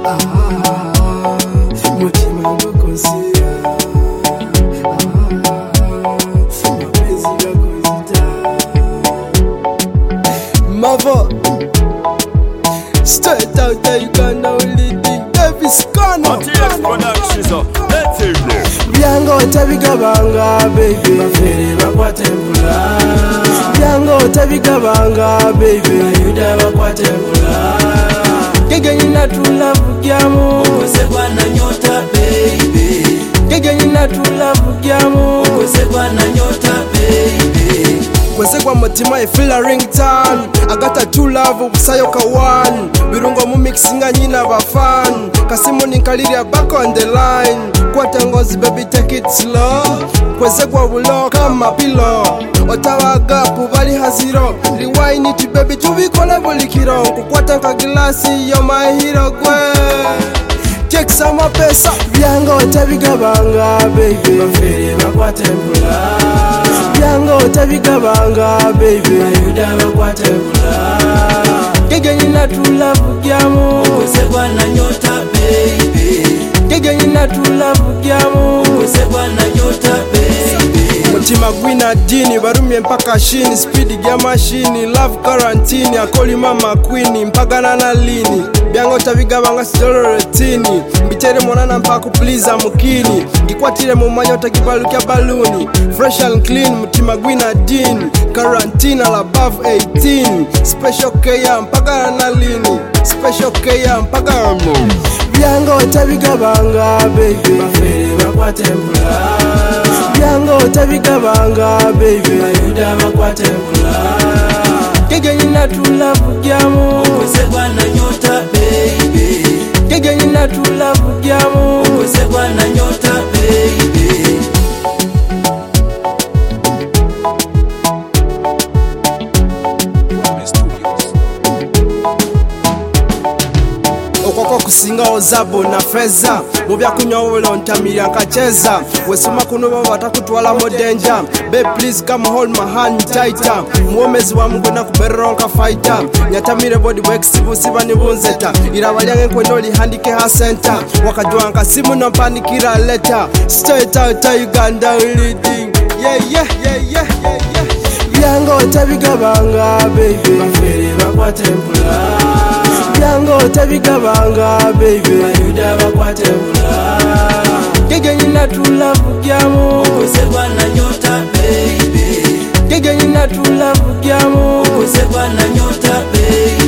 mutima ngokonsia mapenzi gakozita Mavo straight out of Uganda leading Davis Kano Byango tabigabanga baby bafere bakwatembula Byango tabigabanga baby bayuda bakwatembula Gege nyina tula bugyamu Kosebwa na nyota baby Gege nyina tula bugyamu Kosebwa na nyota baby Kwesekwa mutima I feel a ringtone I got a true love busayoka one Birungo mu mixinga nyina ba fan Kasimu ninkaliria back on the line Kwata ngozi baby take it slow Kwesekwa bulo kama pillow Otawagapu bali haziro Rewind it baby tubikola bulikiro Kukwata ka glasi yo my hero gwe Check sama pesa Byango tabigabanga baby bafere bakwatembula Byango tabigabanga baby bayuda bakwatembula Gege nyina tula bugyamu Kosebwa na nyota baby Gege nyina tula bugyamu Kosebwa na nyota baby Mutima gwina dini barumye mpaka shini Speed gya machine love quarantine Akoli mama queen mpagana na lini Byango tabigabanga sidoloretini Mbitere monana mpaku please amukini Gikwatire mu manyota kibalu kya baluni Fresh and clean mutima gwina dini Quarantine al above 18 Special care mpagana na lini Special care mpagana Byango tabigabanga baby bafere bakwatembula Byango tabigabanga baby bayuda bakwatembula Gege nyina tula bugyamu Kosebwa na nyota baby Gege nyina tula bugyamu Kosebwa na nyota baby Okoko kusinga ozabo na feza Mubya kunyowolo ntamira nkacheza Wesuma kunuba watakutwala modenja Babe please come hold my hand tighter Muomezi wa mgwena kuberonka fighter Nyatamire body work sibu siba ni bunzeta Irabalyange kwendoli handike ha center Wakajwanga simu na mpanikira letter Straight out of Uganda leading Yeah Byango tabigabanga baby bafere bakwatembula Byango tabigabanga baby bayuda bakwatembula Gege nyina tula bugyamu Kosebwa na nyota baby Gege nyina tula bugyamu Kosebwa na nyota baby